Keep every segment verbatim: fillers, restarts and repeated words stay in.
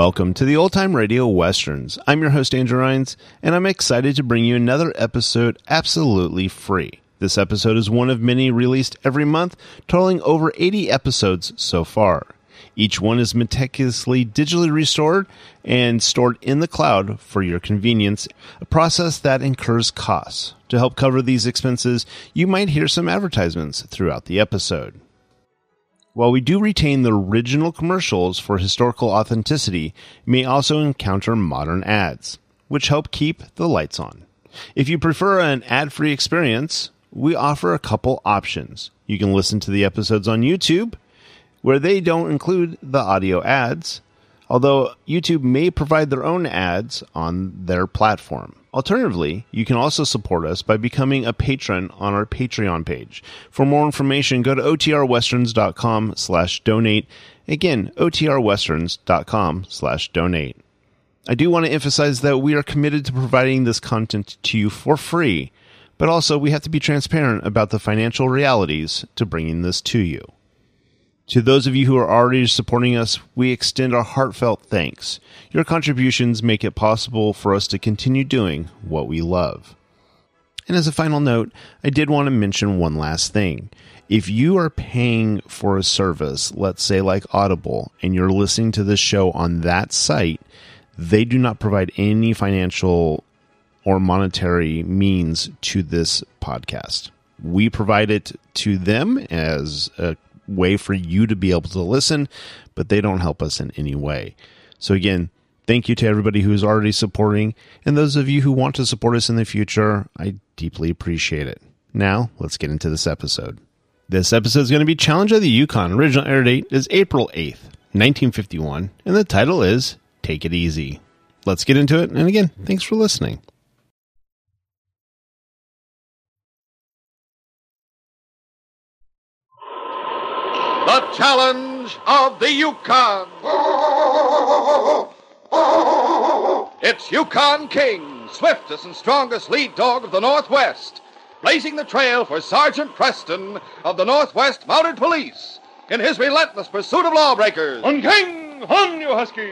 Welcome to the Old Time Radio Westerns. I'm your host, Andrew Rhynes, and I'm excited to bring you another episode absolutely free. This episode is one of many released every month, totaling over eighty episodes so far. Each one is meticulously digitally restored and stored in the cloud for your convenience, a process that incurs costs. To help cover these expenses, you might hear some advertisements throughout the episode. While we do retain the original commercials for historical authenticity, you may also encounter modern ads, which help keep the lights on. If you prefer an ad-free experience, we offer a couple options. You can listen to the episodes on YouTube, where they don't include the audio ads, although YouTube may provide their own ads on their platform. Alternatively, you can also support us by becoming a patron on our Patreon page. For more information, go to otrwesterns.com slash donate. Again, otrwesterns.com slash donate. I do want to emphasize that we are committed to providing this content to you for free, but also we have to be transparent about the financial realities to bringing this to you. To those of you who are already supporting us, we extend our heartfelt thanks. Your contributions make it possible for us to continue doing what we love. And as a final note, I did want to mention one last thing. If you are paying for a service, let's say like Audible, and you're listening to this show on that site, they do not provide any financial or monetary means to this podcast. We provide it to them as a way for you to be able to listen, but they don't help us in any way. So again, thank you to everybody who is already supporting, and those of you who want to support us in the future, I deeply appreciate it. Now, let's get into this episode. This episode is going to be Challenge of the Yukon. Original air date is April eighth, nineteen fifty-one, and the title is Take It Easy. Let's get into it, and again, thanks for listening. The Challenge of the Yukon. It's Yukon King, swiftest and strongest lead dog of the Northwest, blazing the trail for Sergeant Preston of the Northwest Mounted Police in his relentless pursuit of lawbreakers. On King! On, you husky!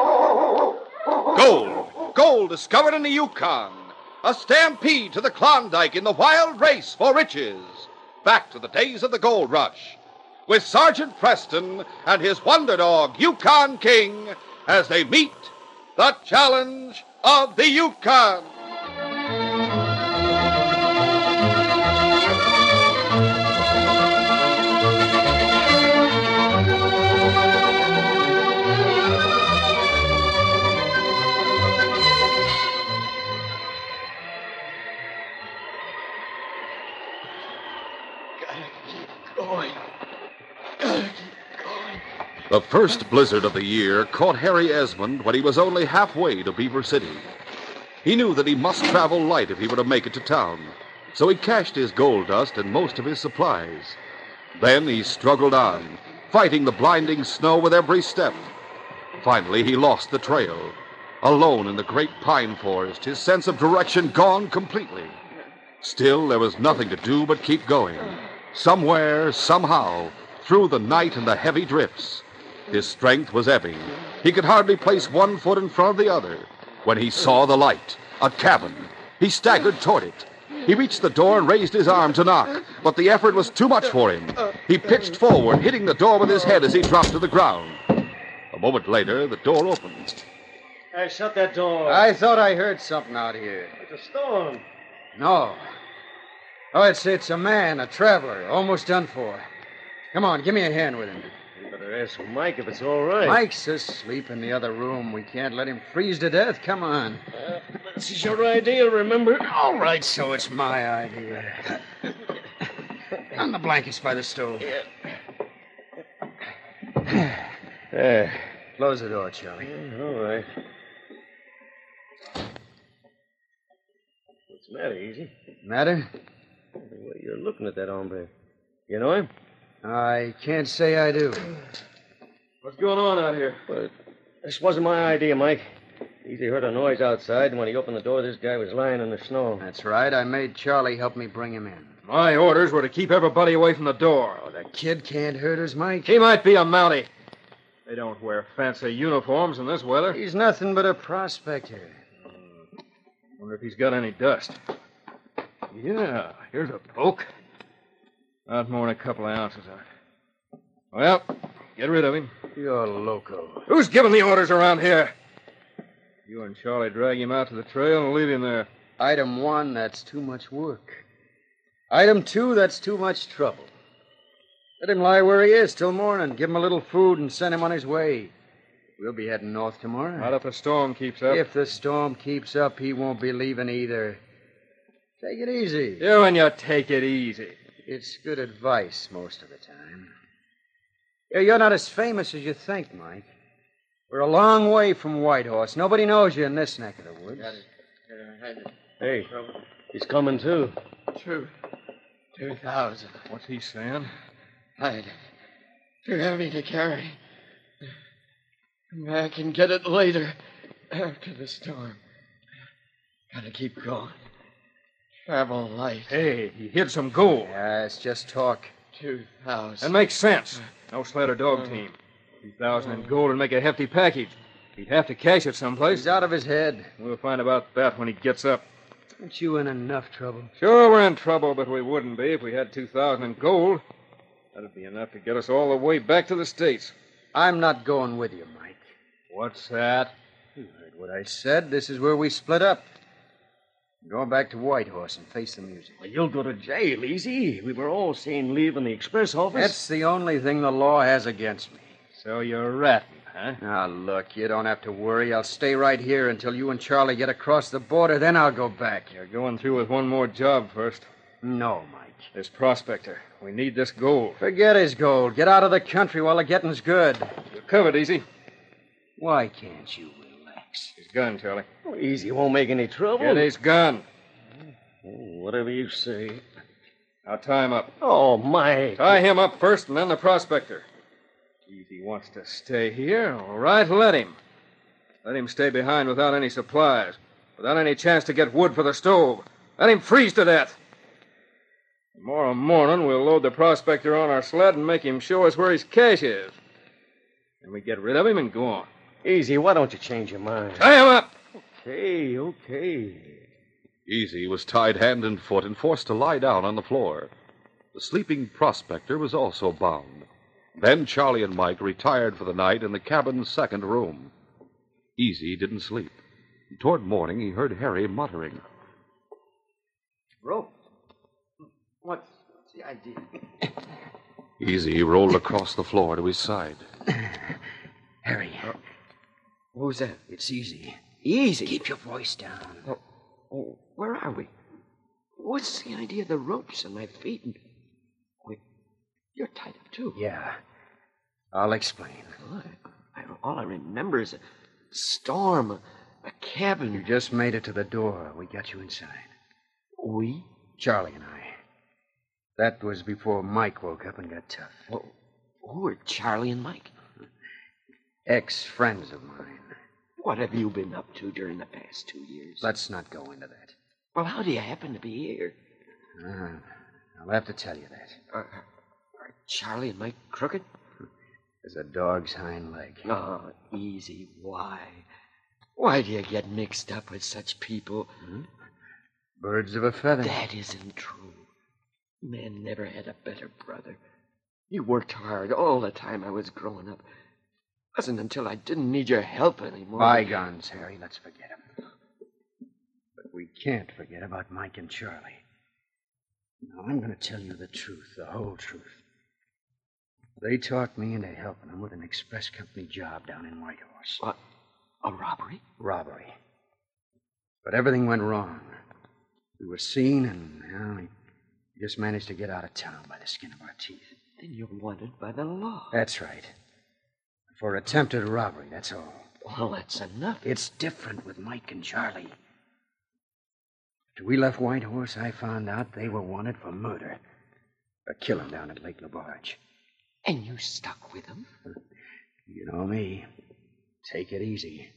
Gold. Gold discovered in the Yukon. A stampede to the Klondike in the wild race for riches. Back to the days of the gold rush, with Sergeant Preston and his wonder dog, Yukon King, as they meet the Challenge of the Yukon. The first blizzard of the year caught Harry Esmond when he was only halfway to Beaver City. He knew that he must travel light if he were to make it to town, so he cached his gold dust and most of his supplies. Then he struggled on, fighting the blinding snow with every step. Finally, he lost the trail. Alone in the great pine forest, his sense of direction gone completely. Still, there was nothing to do but keep going. Somewhere, somehow, through the night and the heavy drifts. His strength was ebbing. He could hardly place one foot in front of the other when he saw the light, a cabin. He staggered toward it. He reached the door and raised his arm to knock, but the effort was too much for him. He pitched forward, hitting the door with his head as he dropped to the ground. A moment later, the door opened. Hey, shut that door. I thought I heard something out here. It's a storm. No. Oh, it's, it's a man, a traveler, almost done for. Come on, give me a hand with him. You better ask Mike if it's all right. Mike's asleep in the other room. We can't let him freeze to death. Come on. Uh, this is your idea, remember? All right, so it's my idea. On the blankets by the stove. There. Close the door, Charlie. Yeah, all right. What's the matter, Easy? Matter? The way you're looking at that hombre. You know him? I can't say I do. What's going on out here? Well, this wasn't my idea, Mike. Easy heard a noise outside, and when he opened the door, this guy was lying in the snow. That's right. I made Charlie help me bring him in. My orders were to keep everybody away from the door. Oh, the kid can't hurt us, Mike. He might be a Mountie. They don't wear fancy uniforms in this weather. He's nothing but a prospector. Wonder if he's got any dust. Yeah, here's a poke. Not more than a couple of ounces of it. Well, get rid of him. You're loco. Who's giving the orders around here? You and Charlie drag him out to the trail and leave him there. Item one, that's too much work. Item two, that's too much trouble. Let him lie where he is till morning. Give him a little food and send him on his way. We'll be heading north tomorrow. Not if the storm keeps up. If the storm keeps up, he won't be leaving either. Take it easy. You and you take it easy. It's good advice most of the time. Yeah, you're not as famous as you think, Mike. We're a long way from Whitehorse. Nobody knows you in this neck of the woods. Hey, he's coming, too. Two. Two thousand. What's he saying? I'd. Too heavy to carry. Come back and get it later, after the storm. Gotta keep going. Travel light. Hey, he hid some gold. Yeah, it's just talk. Two thousand. That makes sense. No sled or dog team. Two thousand in gold would make a hefty package. He'd have to cash it someplace. He's out of his head. We'll find about that when he gets up. Aren't you in enough trouble? Sure, we're in trouble, but we wouldn't be if we had two thousand in gold. That'd be enough to get us all the way back to the States. I'm not going with you, Mike. What's that? You heard what I said. This is where we split up. I'm going back to Whitehorse and face the music. Well, you'll go to jail, easy. We were all seen leaving the express office. That's the only thing the law has against me. So you're ratting, huh? Now, look, you don't have to worry. I'll stay right here until you and Charlie get across the border. Then I'll go back. You're going through with one more job first. No, Mike. This prospector. We need this gold. Forget his gold. Get out of the country while the getting's good. You're covered, Easy. Why can't you relax? His gun, Charlie. Oh, easy won't make any trouble. Get his gun. Oh, whatever you say. Now tie him up. Oh, Mike. Tie him up first and then the prospector. Easy wants to stay here. All right, let him. Let him stay behind without any supplies, without any chance to get wood for the stove. Let him freeze to death. Tomorrow morning, we'll load the prospector on our sled and make him show us where his cache is. Then we get rid of him and go on. Easy, why don't you change your mind? Tie him up! Okay, okay. Easy was tied hand and foot and forced to lie down on the floor. The sleeping prospector was also bound. Then Charlie and Mike retired for the night in the cabin's second room. Easy didn't sleep. Toward morning, he heard Harry muttering. Rope. What's, what's the idea? Easy rolled across the floor to his side. Harry. Uh, who's that? It's Easy. Easy. Keep your voice down. Oh, oh, where are we? What's the idea of the ropes on my feet? And wait, you're tied up too. Yeah. I'll explain. Well, I, I, all I remember is a storm, a, a cabin. You just made it to the door. We got you inside. We? Charlie and I. That was before Mike woke up and got tough. Well, who are Charlie and Mike? Ex-friends of mine. What have you been up to during the past two years? Let's not go into that. Well, how do you happen to be here? Uh, I'll have to tell you that. Uh, are Charlie and Mike crooked? There's a dog's hind leg. Oh, easy. Why? Why do you get mixed up with such people? Hmm? Birds of a feather. That isn't true. Man never had a better brother. You worked hard all the time I was growing up. It wasn't until I didn't need your help anymore. Bygones, Harry. Let's forget them. But we can't forget about Mike and Charlie. Now, I'm going to tell you the truth, the whole truth. They talked me into helping them with an express company job down in Whitehorse. What? A robbery? Robbery. But everything went wrong. We were seen, and, well, we just managed to get out of town by the skin of our teeth. Then you're wanted by the law. That's right. For attempted robbery, that's all. Well, that's enough. It's different with Mike and Charlie. After we left Whitehorse, I found out they were wanted for murder. A killing down at Lake LaBarge. And you stuck with them? You know me. Take it easy.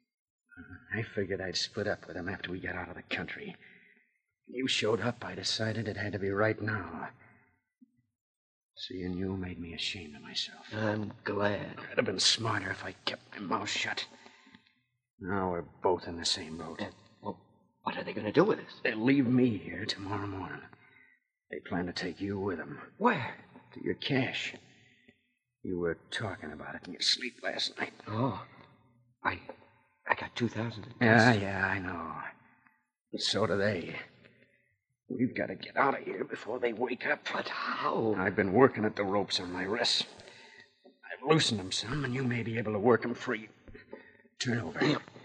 I figured I'd split up with them after we got out of the country. You showed up, I decided it had to be right now. Seeing you made me ashamed of myself. I'm glad. I'd have been smarter if I kept my mouth shut. Now we're both in the same boat. Well, what are they going to do with us? They'll leave me here tomorrow morning. They plan to take you with them. Where? To your cache. You were talking about it in your sleep last night. Oh, I I got two thousand. Yeah, yeah, I know. But so do they. We've got to get out of here before they wake up. But how? I've been working at the ropes on my wrists. I've loosened them some, and you may be able to work them free. Turn over.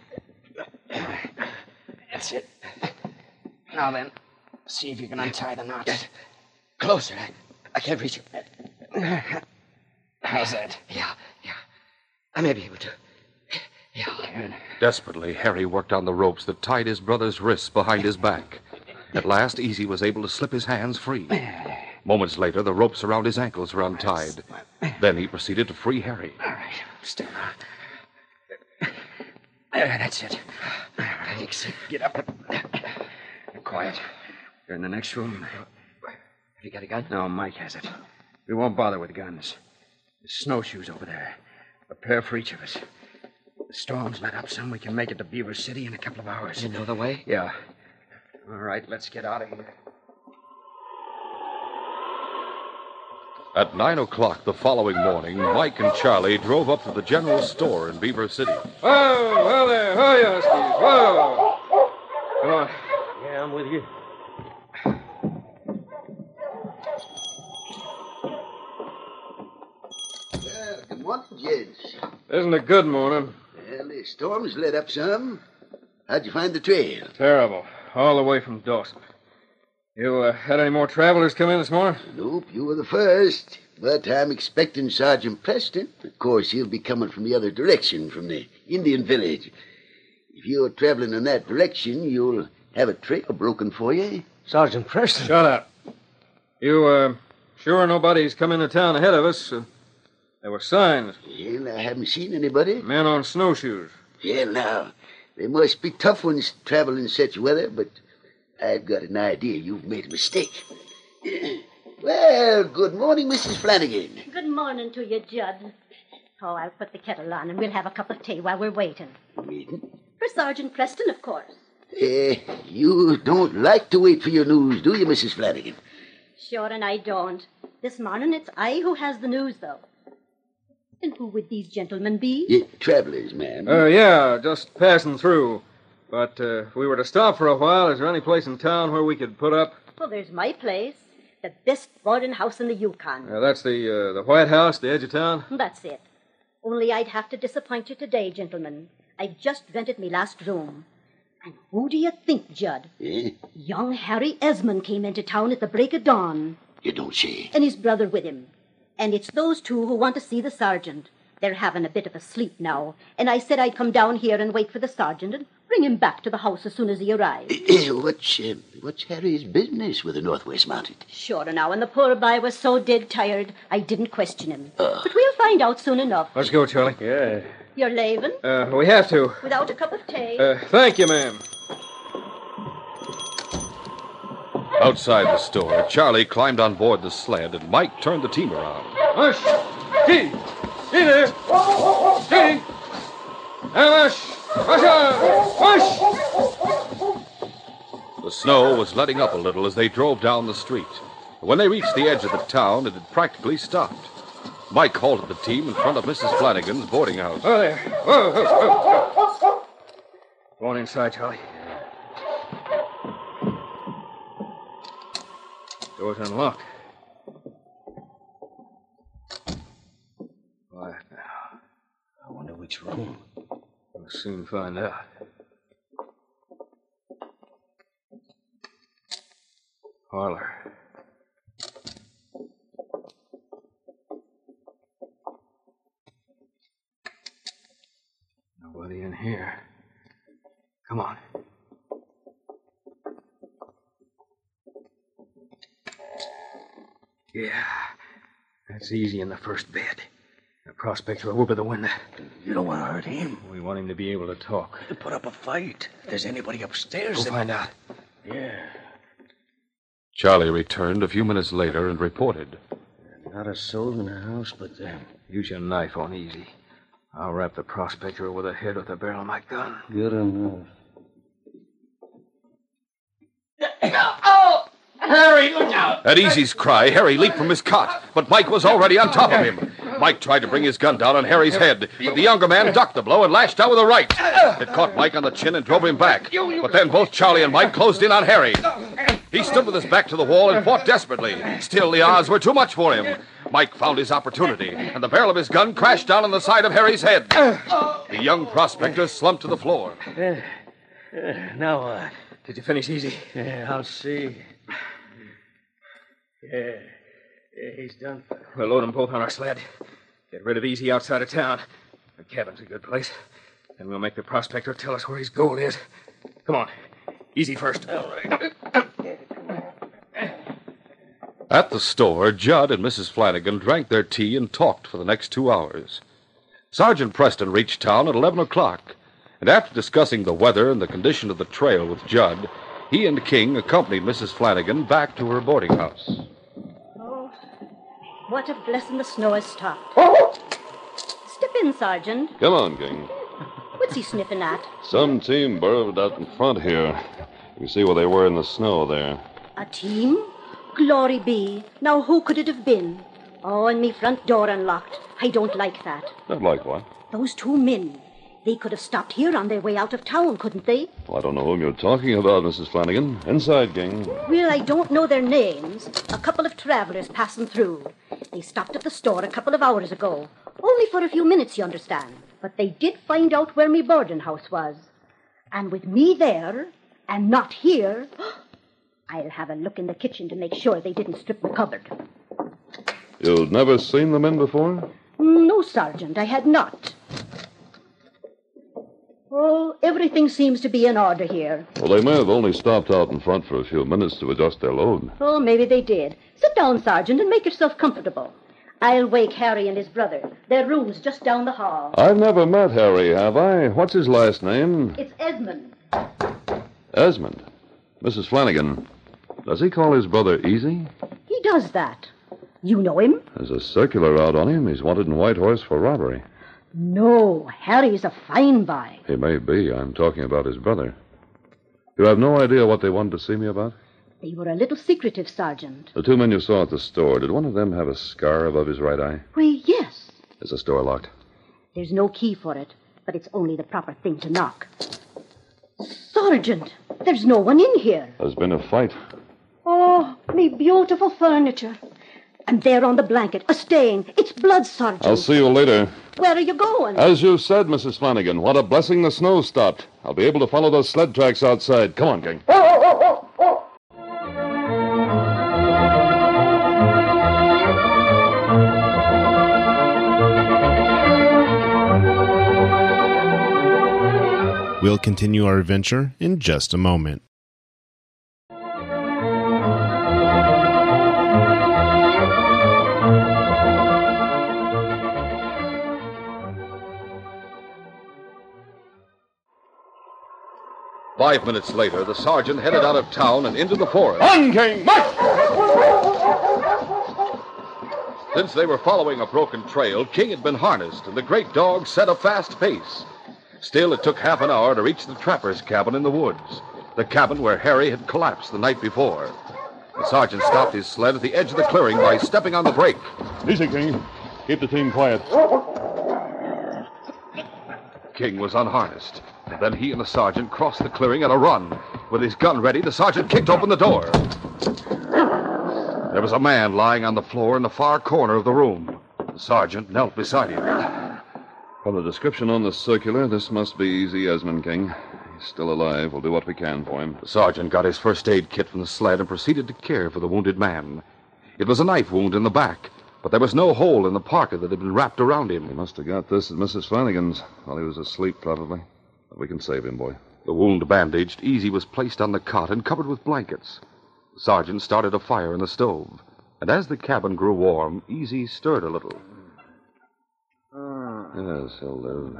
That's it. Now then, see if you can untie the knots. Closer. I, I can't reach it. How's that? Yeah, yeah. I may be able to. Yeah. Good. Desperately, Harry worked on the ropes that tied his brother's wrists behind his back. At last, Easy was able to slip his hands free. Moments later, the ropes around his ankles were untied. Then he proceeded to free Harry. All right, still now. There, that's it. Thanks. Get up. Quiet. You're in the next room. Have you got a gun? No, Mike has it. We won't bother with guns. There's snowshoes over there. A pair for each of us. The storm's let up some. We can make it to Beaver City in a couple of hours. You know the way? Yeah. All right, let's get out of here. At nine o'clock the following morning, Mike and Charlie drove up to the general store in Beaver City. Whoa, well there, whoa, Yoskies, whoa. Come on. Yeah, I'm with you. Well, good morning, gents. Isn't it good morning? Well, the storm's let up some. How'd you find the trail? Terrible. All the way from Dawson. You uh, had any more travelers come in this morning? Nope, you were the first. But I'm expecting Sergeant Preston. Of course, he'll be coming from the other direction, from the Indian village. If you're traveling in that direction, you'll have a trail broken for you. Sergeant Preston. Shut up. You, uh, sure nobody's come into town ahead of us? Uh, there were signs. Well, I haven't seen anybody. Men on snowshoes. Well, now, they must be tough ones traveling in such weather, but I've got an idea you've made a mistake. Well, good morning, Missus Flanagan. Good morning to you, Judd. Oh, I'll put the kettle on and we'll have a cup of tea while we're waiting. Waiting? For Sergeant Preston, of course. Eh, you don't like to wait for your news, do you, Missus Flanagan? Sure, and I don't. This morning it's I who has the news, though. And who would these gentlemen be? Yeah, travelers, ma'am. Uh, yeah, just passing through. But uh, if we were to stop for a while, is there any place in town where we could put up? Well, there's my place. The best boarding house in the Yukon. Uh, that's the uh, the White House, the edge of town? That's it. Only I'd have to disappoint you today, gentlemen. I've just rented me last room. And who do you think, Judd? Eh? Young Harry Esmond came into town at the break of dawn. You don't say. And his brother with him. And it's those two who want to see the sergeant. They're having a bit of a sleep now. And I said I'd come down here and wait for the sergeant and bring him back to the house as soon as he arrived. Eh, what's, uh, what's Harry's business with the Northwest Mounted? Sure now, and the poor boy was so dead tired, I didn't question him. Uh. But we'll find out soon enough. Let's go, Charlie. Yeah. You're leaving? Uh, we have to. Without a cup of tea? Uh, thank you, ma'am. Outside the store, Charlie climbed on board the sled and Mike turned the team around. Hush! Gee! Gee there! Gee! Now, hush! Hush! Hush! The snow was letting up a little as they drove down the street. When they reached the edge of the town, it had practically stopped. Mike halted the team in front of Missus Flanagan's boarding house. Oh, there. Whoa, whoa, whoa, whoa. Go on inside, Charlie. Door's unlocked. Quiet now. I wonder which room. We'll soon find out. Parlor. Nobody in here. Come on. Yeah, that's easy in the first bed. The prospector will open the window. You don't want to hurt him. We want him to be able to talk. To put up a fight. If there's anybody upstairs... Go that... find out. Yeah. Charlie returned a few minutes later and reported. Not a soul in the house but them. Use your knife on Easy. I'll wrap the prospector over the head with the barrel of my gun. Good enough. Oh! Harry, look out! At Easy's cry, Harry leaped from his cot, but Mike was already on top of him. Mike tried to bring his gun down on Harry's head, but the younger man ducked the blow and lashed out with a right. It caught Mike on the chin and drove him back. But then both Charlie and Mike closed in on Harry. He stood with his back to the wall and fought desperately. Still, the odds were too much for him. Mike found his opportunity, and the barrel of his gun crashed down on the side of Harry's head. The young prospector slumped to the floor. Uh, uh, now what? Did you finish Easy? Yeah, I'll see. Yeah. Yeah, he's done. We'll load them both on our sled. Get rid of Easy outside of town. The cabin's a good place. Then we'll make the prospector tell us where his gold is. Come on. Easy first. All right. At the store, Judd and Missus Flanagan drank their tea and talked for the next two hours. Sergeant Preston reached town at eleven o'clock, and after discussing the weather and the condition of the trail with Judd, he and King accompanied Missus Flanagan back to her boarding house. Oh, what a blessing the snow has stopped. Step in, Sergeant. Come on, King. What's he sniffing at? Some team burrowed out in front here. You see where they were in the snow there. A team? Glory be. Now who could it have been? Oh, and me front door unlocked. I don't like that. Not like what? Those two men. They could have stopped here on their way out of town, couldn't they? Well, I don't know whom you're talking about, Missus Flanagan. Inside, King. Well, I don't know their names. A couple of travelers passing through. They stopped at the store a couple of hours ago. Only for a few minutes, you understand. But they did find out where me boarding house was. And with me there, and not here, I'll have a look in the kitchen to make sure they didn't strip the cupboard. You've never seen the men before? No, Sergeant, I had not. Oh, everything seems to be in order here. Well, they may have only stopped out in front for a few minutes to adjust their load. Oh, maybe they did. Sit down, Sergeant, and make yourself comfortable. I'll wake Harry and his brother. Their room's just down the hall. I've never met Harry, have I? What's his last name? It's Esmond. Esmond. Missus Flanagan, does he call his brother Easy? He does that. You know him? There's a circular out on him. He's wanted in Whitehorse for robbery. No, Harry's a fine boy. He may be. I'm talking about his brother. You have no idea what they wanted to see me about? They were a little secretive, Sergeant. The two men you saw at the store, did one of them have a scar above his right eye? Why, yes. Is the store locked? There's no key for it, but it's only the proper thing to knock. Sergeant, there's no one in here. There's been a fight. Oh, me beautiful furniture. And there on the blanket, a stain. It's blood, Sergeant. I'll see you later. Where are you going? As you said, Missus Flanagan, what a blessing the snow stopped. I'll be able to follow those sled tracks outside. Come on, gang. We'll continue our adventure in just a moment. Five minutes later, the sergeant headed out of town and into the forest. On, King! March! Since they were following a broken trail, King had been harnessed, and the great dog set a fast pace. Still, it took half an hour to reach the trapper's cabin in the woods, the cabin where Harry had collapsed the night before. The sergeant stopped his sled at the edge of the clearing by stepping on the brake. Easy, King. Keep the team quiet. King was unharnessed, and then he and the sergeant crossed the clearing at a run. With his gun ready, the sergeant kicked open the door. There was a man lying on the floor in the far corner of the room. The sergeant knelt beside him. From the description on the circular, this must be Easy Esmond, King. He's still alive. We'll do what we can for him. The sergeant got his first aid kit from the sled and proceeded to care for the wounded man. It was a knife wound in the back, but there was no hole in the parka that had been wrapped around him. He must have got this at Missus Flanagan's while he was asleep, probably. But we can save him, boy. The wound bandaged, Easy was placed on the cot and covered with blankets. The sergeant started a fire in the stove, and as the cabin grew warm, Easy stirred a little. Yes, he'll live.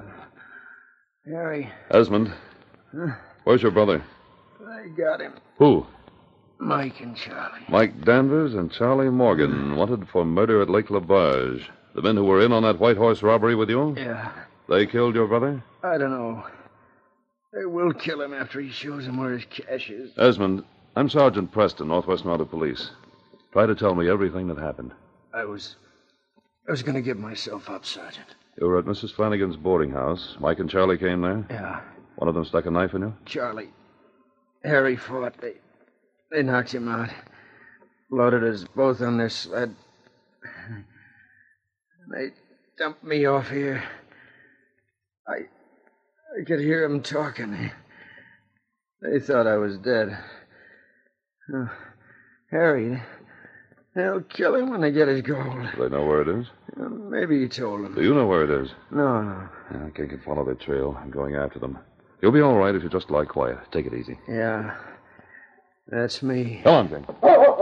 Harry. Esmond, Huh? where's your brother? I got him. Who? Mike and Charlie. Mike Danvers and Charlie Morgan, wanted for murder at Lake Labarge. The men who were in on that White Horse robbery with you? Yeah. They killed your brother? I don't know. They will kill him after he shows them where his cash is. Esmond, I'm Sergeant Preston, Northwest Mounted Police. Try to tell me everything that happened. I was... I was going to give myself up, Sergeant. You were at Missus Flanagan's boarding house. Mike and Charlie came there? Yeah. One of them stuck a knife in you? Charlie. Harry fought. They... They knocked him out. Loaded us both on their sled. They dumped me off here. I... I could hear them talking. They, they thought I was dead. Oh, Harry, they'll kill him when they get his gold. Do they know where it is? Uh, maybe he told them. Do you know where it is? No, no. Yeah, King can follow their trail. I'm going after them. You'll be all right if you just lie quiet. Take it easy. Yeah. That's me. Come on, King.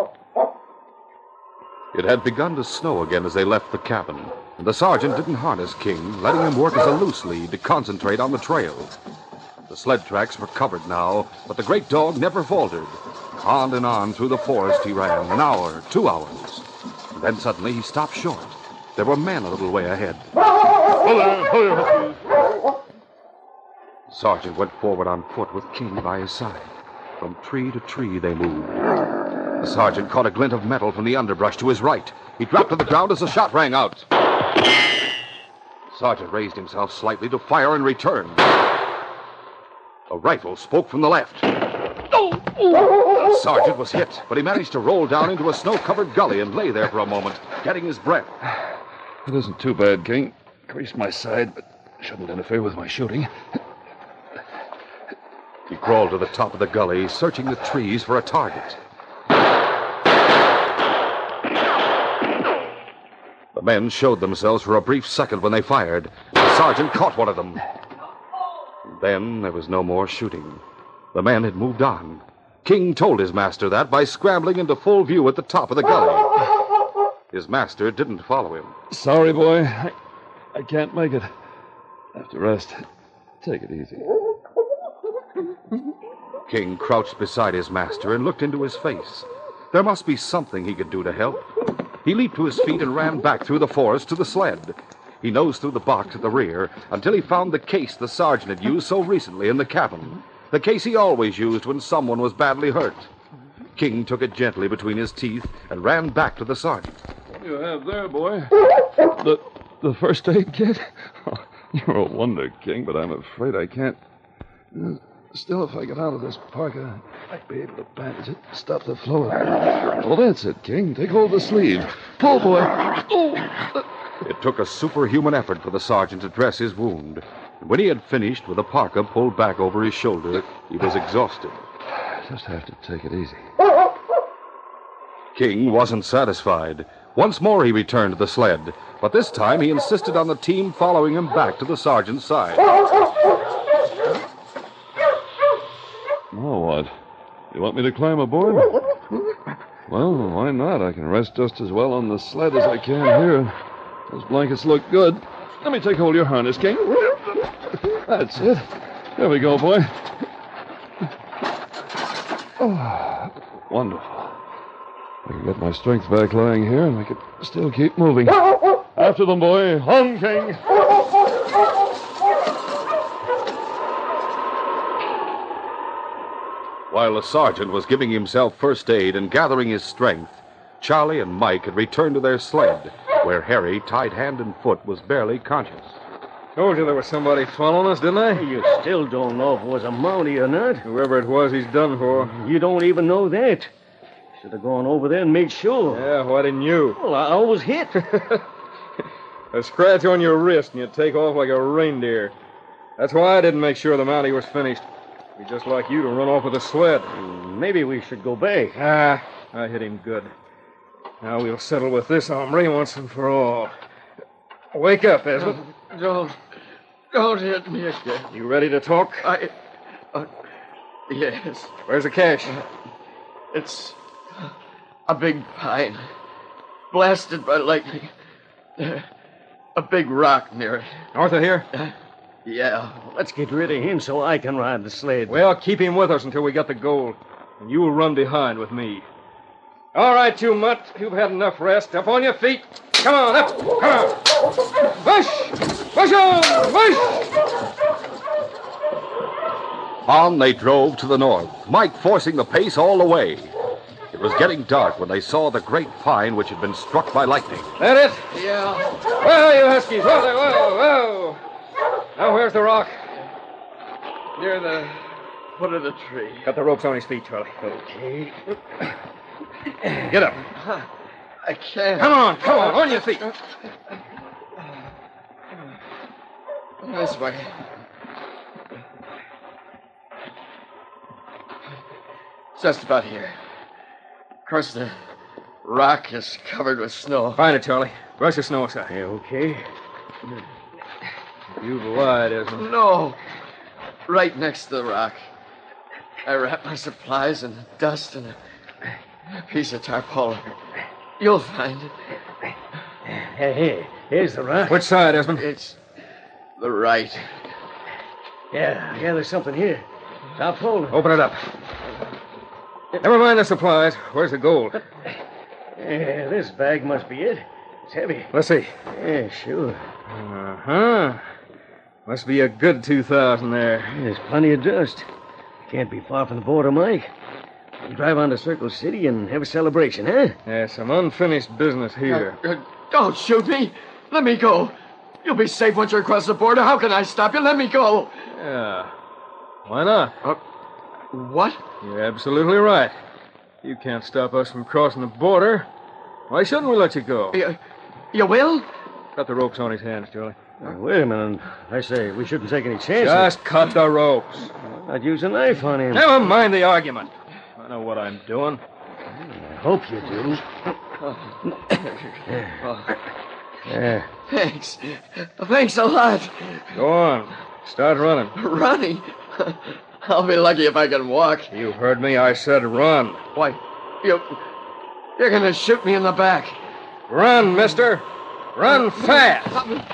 It had begun to snow again as they left the cabin, and the sergeant didn't harness King, letting him work as a loose lead to concentrate on the trail. The sled tracks were covered now, but the great dog never faltered. On and on through the forest he ran, an hour, two hours. And then suddenly he stopped short. There were men a little way ahead. The sergeant went forward on foot with King by his side. From tree to tree they moved. The sergeant caught a glint of metal from the underbrush to his right. He dropped to the ground as the shot rang out. The sergeant raised himself slightly to fire in return. A rifle spoke from the left. The sergeant was hit, but he managed to roll down into a snow-covered gully and lay there for a moment, getting his breath. It isn't too bad, King. Creased my side, but shouldn't interfere with my shooting. He crawled to the top of the gully, searching the trees for a target. The men showed themselves for a brief second when they fired. The sergeant caught one of them. Then there was no more shooting. The men had moved on. King told his master that by scrambling into full view at the top of the gully. His master didn't follow him. Sorry, boy. I, I can't make it. Have to rest. Take it easy. King crouched beside his master and looked into his face. There must be something he could do to help. He leaped to his feet and ran back through the forest to the sled. He nosed through the box at the rear until he found the case the sergeant had used so recently in the cabin. The case he always used when someone was badly hurt. King took it gently between his teeth and ran back to the sergeant. What do you have there, boy? The the first aid kit? Oh, you're a wonder, King, but I'm afraid I can't. Still, if I get out of this parka, I might be able to bandage it, stop the flow. Well, that's it, King. Take hold of the sleeve. Pull, boy. Oh. It took a superhuman effort for the sergeant to dress his wound. And when he had finished with the parka pulled back over his shoulder, he was exhausted. Just have to take it easy. King wasn't satisfied. Once more he returned to the sled, but this time he insisted on the team following him back to the sergeant's side. Now what? You want me to climb aboard? Well, why not? I can rest just as well on the sled as I can here. Those blankets look good. Let me take hold of your harness, King. That's it. There we go, boy. Oh, wonderful. I can get my strength back lying here, and I can still keep moving. After them, boy. On, King. While the sergeant was giving himself first aid and gathering his strength, Charlie and Mike had returned to their sled, where Harry, tied hand and foot, was barely conscious. Told you there was somebody following us, didn't I? You still don't know if it was a Mountie or not. Whoever it was, he's done for. You don't even know that. Should have gone over there and made sure. Yeah, why didn't you? Well, I, I was hit. A scratch on your wrist and you take off like a reindeer. That's why I didn't make sure the Mountie was finished. He'd just like you to run off with a sled. Maybe we should go back. Ah, I hit him good. Now we'll settle with this hombre once and for all. Wake up, Esmond. Uh, don't, don't hit me again. You ready to talk? I, uh, yes. Where's the cash? Uh, it's a big pine, blasted by lightning. Uh, a big rock near it. North of here? Uh, yeah. Let's get rid of him so I can ride the sled. Well, keep him with us until we get the gold. and you will run behind with me. All right, you mutt. You've had enough rest. Up on your feet. Come on, up. Come on. Push! Push on! Push! On they drove to the north, Mike forcing the pace all the way. It was getting dark when they saw the great pine which had been struck by lightning. That it? Yeah. Whoa, you huskies. Whoa there. Whoa, whoa. Now, where's the rock? Near the foot of the tree. Got the ropes on his feet, Charlie. Okay. Get up. I can't. Come on, come on, on your feet. This way. Just about here. Of course, the rock is covered with snow. Find it, Charlie. Brush the snow aside. Yeah, okay. You've lied, Esmond. No. Right next to the rock. I wrapped my supplies in dust and a piece of tarpaulin. You'll find it. Hey, hey, here's the rock. Which side, Esmond? It's the right. Yeah, yeah, there's something here. Stop holding. Open it up. Never mind the supplies. Where's the gold? Yeah, this bag must be it. It's heavy. Let's see. Yeah, sure. Uh-huh. Must be a good two thousand there. There's plenty of dust. Can't be far from the border, Mike. We'll drive on to Circle City and have a celebration, huh? Yeah, some unfinished business here. Uh, uh, don't shoot me. Let me go. You'll be safe once you're across the border. How can I stop you? Let me go. Yeah. Why not? Uh, what? You're absolutely right. You can't stop us from crossing the border. Why shouldn't we let you go? You, you will? Cut the ropes on his hands, Charlie. Now, wait a minute. I say, we shouldn't take any chances. Just cut the ropes. I'd use a knife on him. Never mind the argument. I know what I'm doing. I hope you do. Yeah. Thanks. Thanks a lot. Go on. Start running. Running? I'll be lucky if I can walk. You heard me. I said run. Why, you... You're going to shoot me in the back. Run, mister. Run fast.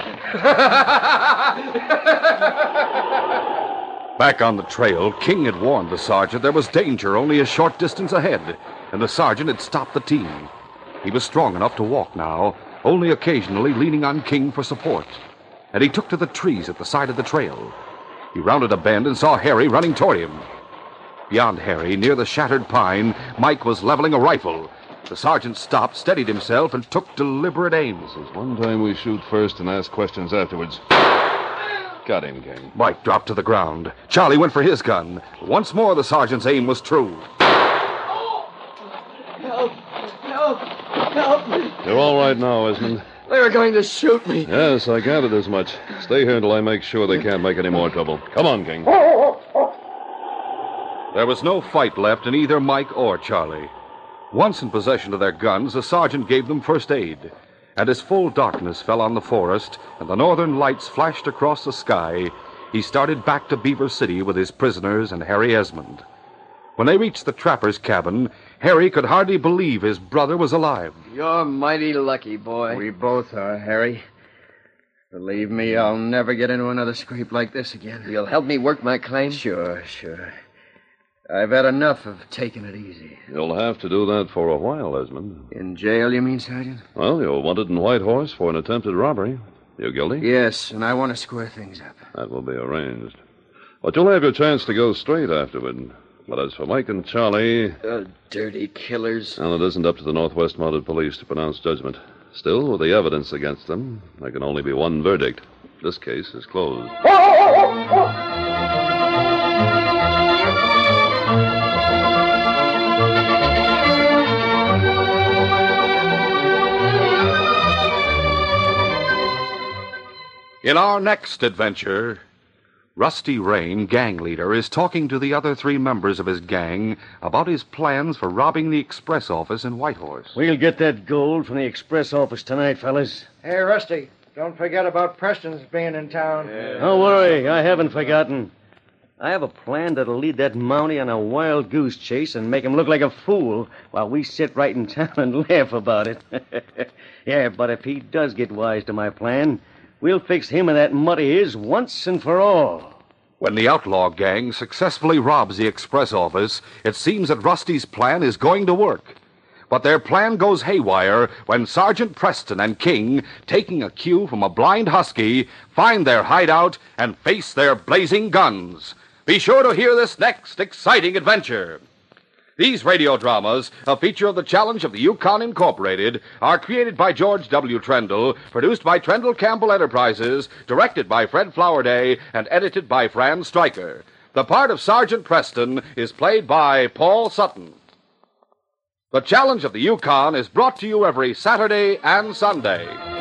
Back on the trail, King had warned the sergeant there was danger only a short distance ahead, and the sergeant had stopped the team. He was strong enough to walk now, only occasionally leaning on King for support. And he took to the trees at the side of the trail. He rounded a bend and saw Harry running toward him. Beyond Harry, near the shattered pine, Mike was leveling a rifle. The sergeant stopped, steadied himself, and took deliberate aim. This is one time we shoot first and ask questions afterwards. Got him, King. Mike dropped to the ground. Charlie went for his gun. Once more, the sergeant's aim was true. Help! Help! Help me! You're all right now, Esmond. They were going to shoot me. Yes, I gathered as much. Stay here until I make sure they can't make any more trouble. Come on, King. There was no fight left in either Mike or Charlie. Once in possession of their guns, the sergeant gave them first aid. And as full darkness fell on the forest and the northern lights flashed across the sky, he started back to Beaver City with his prisoners and Harry Esmond. When they reached the trapper's cabin, Harry could hardly believe his brother was alive. You're mighty lucky, boy. We both are, Harry. Believe me, I'll never get into another scrape like this again. You'll help me work my claim? Sure, sure. I've had enough of taking it easy. You'll have to do that for a while, Esmond. In jail, you mean, Sergeant? Well, you're wanted in Whitehorse for an attempted robbery. You guilty? Yes, and I want to square things up. That will be arranged. But you'll have your chance to go straight afterward. But as for Mike and Charlie... Uh, dirty killers. Well, it isn't up to the Northwest Mounted Police to pronounce judgment. Still, with the evidence against them, there can only be one verdict. This case is closed. In our next adventure, Rusty Rain, gang leader, is talking to the other three members of his gang about his plans for robbing the express office in Whitehorse. We'll get that gold from the express office tonight, fellas. Hey, Rusty, don't forget about Preston's being in town. Yeah. Don't worry, I haven't forgotten. I have a plan that'll lead that Mountie on a wild goose chase and make him look like a fool while we sit right in town and laugh about it. Yeah, but if he does get wise to my plan, we'll fix him and that mutt of his once and for all. When the outlaw gang successfully robs the express office, it seems that Rusty's plan is going to work. But their plan goes haywire when Sergeant Preston and King, taking a cue from a blind husky, find their hideout and face their blazing guns. Be sure to hear this next exciting adventure. These radio dramas, a feature of the Challenge of the Yukon Incorporated, are created by George W. Trendle, produced by Trendle Campbell Enterprises, directed by Fred Flowerday, and edited by Fran Stryker. The part of Sergeant Preston is played by Paul Sutton. The Challenge of the Yukon is brought to you every Saturday and Sunday.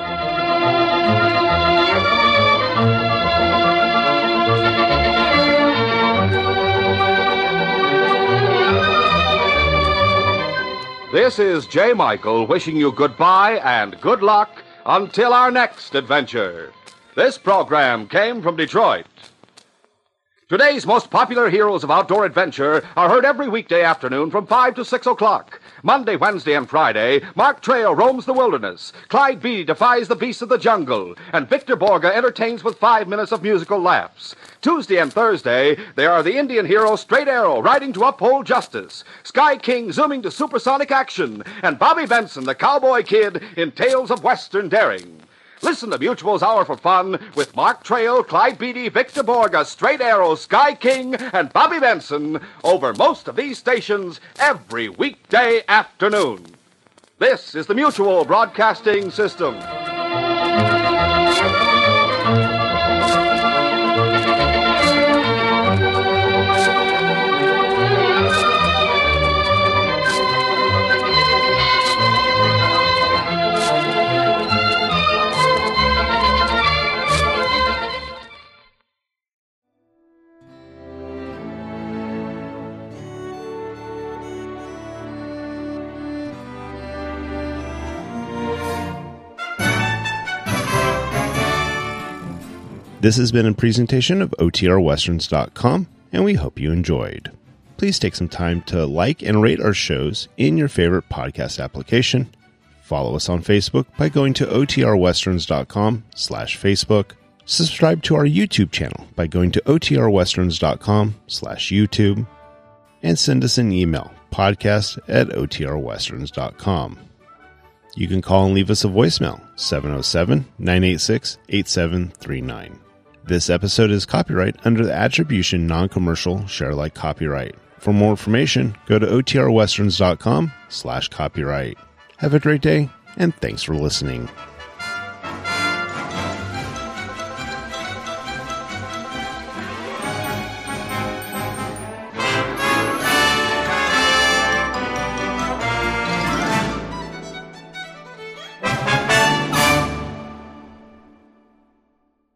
This is J. Michael wishing you goodbye and good luck until our next adventure. This program came from Detroit. Today's most popular heroes of outdoor adventure are heard every weekday afternoon from five to six o'clock. Monday, Wednesday, and Friday, Mark Trail roams the wilderness. Clyde Beatty defies the beasts of the jungle. And Victor Borga entertains with five minutes of musical laughs. Tuesday and Thursday, they are the Indian hero Straight Arrow riding to uphold justice. Sky King zooming to supersonic action. And Bobby Benson, the cowboy kid, in tales of western daring. Listen to Mutual's Hour for Fun with Mark Trail, Clyde Beatty, Victor Borga, Straight Arrow, Sky King, and Bobby Benson over most of these stations every weekday afternoon. This is the Mutual Broadcasting System. This has been a presentation of O T R Westerns dot com, and we hope you enjoyed. Please take some time to like and rate our shows in your favorite podcast application. Follow us on Facebook by going to O T R Westerns dot com slash Facebook. Subscribe to our YouTube channel by going to O T R Westerns dot com slash YouTube. And send us an email, podcast at O T R Westerns dot com. You can call and leave us a voicemail, seven oh seven, nine eight six, eight seven three nine. This episode is copyright under the Attribution Non-Commercial Share-alike copyright. For more information, go to O T R Westerns dot com slash copyright. Have a great day, and thanks for listening.